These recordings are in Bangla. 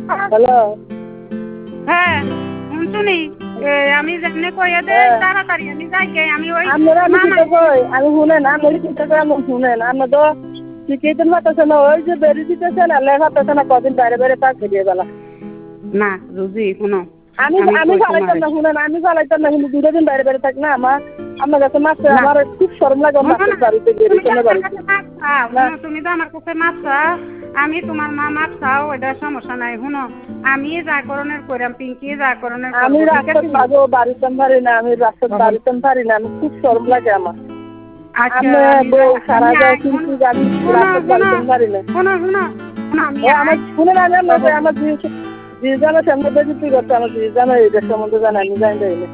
হ্যালো। হ্যাঁ শুনি। আমি যেমনি কইয়া দে তাড়াতাড়ি আমি যাই গে আমি ওই আপনারা আমি কিতা কই আমি শুনেন আমি কিতা কই আমি শুনেন আমরা তো শিখিয়ে দিন মাতাছে না ওই যে বেরি দিতেছে না লেখা পেছে না কদিন বাইরে বাইরে পাক দিয়ে বেলা না রুজি শুনো আমি আমি চালাইতাম না শুনেন আমি চালাইতাম না কিন্তু দুটো দিন বাইরে বাইরে থাক না আমার কাছে মাছ আমার খুব শরম লাগে মাছের বাড়িতে বেরি কেন বাড়িতে তুমি তো আমার কাছে মাছ চাও আমি তোমার মা মাছ চাও এটা সমস্যা নাই শুনো আমি যা করণের কইরাম পিঙ্কি যা করণের আমি রাস্তায় যাবো বাড়িতে পারি না আমি রাস্তায় বাড়িতে পারি না আমি খুব শরম লাগে আমার সারা যায় কিন্তু আমি রাস্তায় বাড়িতে পারি না আমার শুনে না আমার জিজানো সামনে বেশি করছে আমার জিজানো এই দেশ সম্বন্ধে জানা আমি জানি না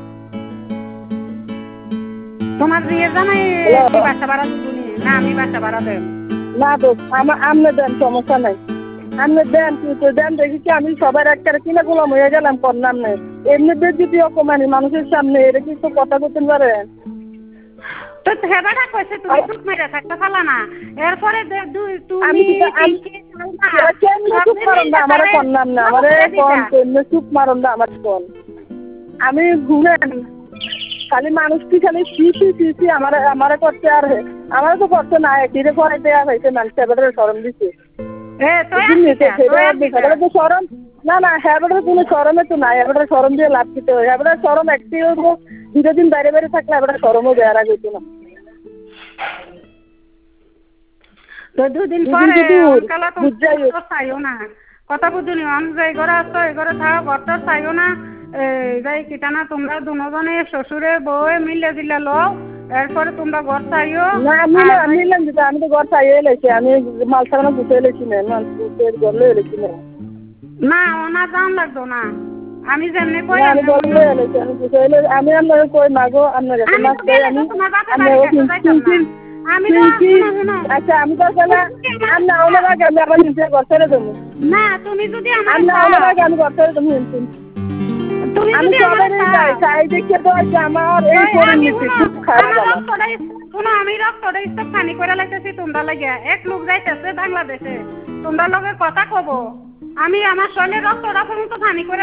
তোমার দিয়ে জানাই বাসা ভাড়া না আমি বাসা ভাড়া দেব না তো আমার আমনে দেন সমস্যা নাই আমনে দেন কিন্তু দেন দেখি কি আমি সবার একটা কিনা গোলাম হয়ে গেলাম করলাম না এমনি যদি অকমানি মানুষের সামনে এটা কি তো কথা বলতে পারে তো হেবাটা কইছে তুমি চুপ মেরে থাকতে পারলা না এরপরে আমি চুপ মারন না আমার করলাম না আমারে চুপ মারন না আমার কোন আমি ঘুরেন খালি মানুষ কি খালি সি আমার আমারে করতে আর আমার তো করতে না কিরে করাইতে আর হয়েছে মানুষ এবারে শরম দিছে শরম না না হ্যাঁ কোনো শরমে তো নাই এবারে শরম দিয়ে লাভ দিতে হয় এবারে শরম একটি দুটো দিন বাইরে বাইরে থাকলে এবারে শরমও বেড়া গেছে না তো দুদিন পরে চাইও না কথা বুঝুনি আমি যে ঘরে আসতো এই ঘরে থাকা ঘরটা চাইও না যাই কিটানা তোমরা দুজনে শ্বশুরে বউ মিলে দিলে লো এরপরে তোমরা ঘর চাইও না মিলাম দিতে আমি তো ঘর চাইয়ে এলেছি আমি মাল সারানো গুছে এলেছি না মাল ঘর লয়ে এলেছি না না ওনা জান লাগতো না আমি যেমনি কই আমি ঘর লয়ে এলেছি আমি গুছে এলে আমি আপনার কই মাগো আপনার কাছে মাছ চাই আমি আচ্ছা আমি তো আমি আওলার আগে আমি আবার নিচে ঘর ছেড়ে দেবো না তুমি যদি আমি আওলার আগে আমি ঘর ছেড়ে দেবো আমি সবারই যাই চাই দেখে তো আমার এই পরিণতি খুব খারাপ শোনো আমি রক্তটা স্টক পানি করে লাগতেছি তোমরা লাগিয়া এক লোক যাইতেছে বাংলাদেশে তোমরা লগে কথা কব আমি আমার শরীরে রক্তটা পর্যন্ত পানি করে